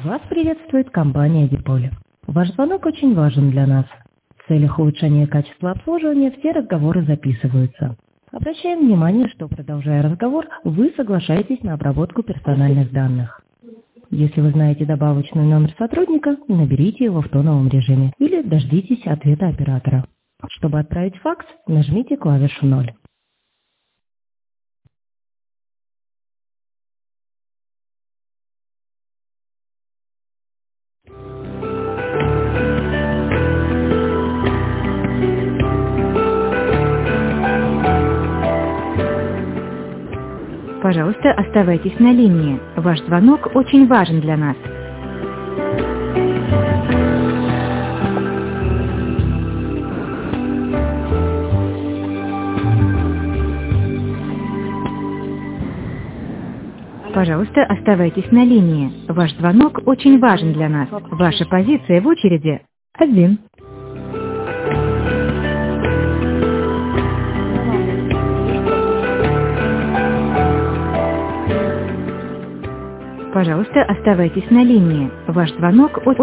Вас приветствует компания Диполь. Ваш звонок очень важен для нас. В целях улучшения качества обслуживания все разговоры записываются. Обращаем внимание, что, продолжая разговор, вы соглашаетесь на обработку персональных данных. Если вы знаете добавочный номер сотрудника, наберите его в тоновом режиме или дождитесь ответа оператора. Чтобы отправить факс, нажмите клавишу 0. Пожалуйста, оставайтесь на линии. Ваш звонок очень важен для нас. Пожалуйста, оставайтесь на линии. Ваш звонок очень важен для нас. Ваша позиция в очереди 1. Пожалуйста, оставайтесь на линии. Ваш звонок очень